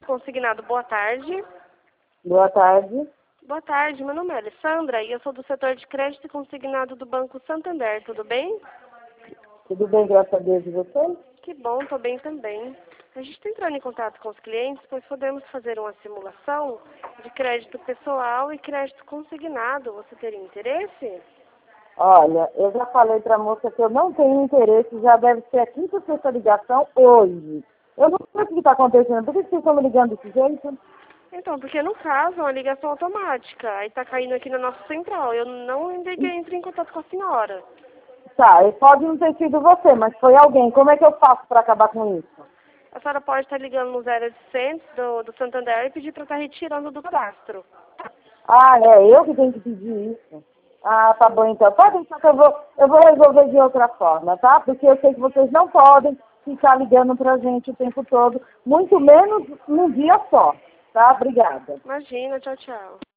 consignado, boa tarde. Boa tarde. Boa tarde, meu nome é Alessandra e eu sou do setor de crédito consignado do Banco Santander, tudo bem? Tudo bem, graças a Deus, e você? Que bom, tô bem também. A gente está entrando em contato com os clientes, pois podemos fazer uma simulação de crédito pessoal e crédito consignado. Você teria interesse? Olha, eu já falei para a moça que eu não tenho interesse, já deve ser a quinta ou sexta ligação hoje. Eu não sei o que está acontecendo, por que vocês estão me ligando desse jeito? Então, porque no caso é uma ligação automática, aí tá caindo aqui na nossa central. Eu não entrei em contato com a senhora. Tá, e pode não ter sido você, mas foi alguém. Como é que eu faço para acabar com isso? A senhora pode estar ligando no 0800 do Santander e pedir para estar retirando do cadastro. Ah, é eu que tenho que pedir isso. Ah, tá bom então. Pode deixar que eu vou resolver de outra forma, tá? Porque eu sei que vocês não podem ficar ligando pra gente o tempo todo, muito menos num dia só, tá? Obrigada. Imagina, tchau, tchau.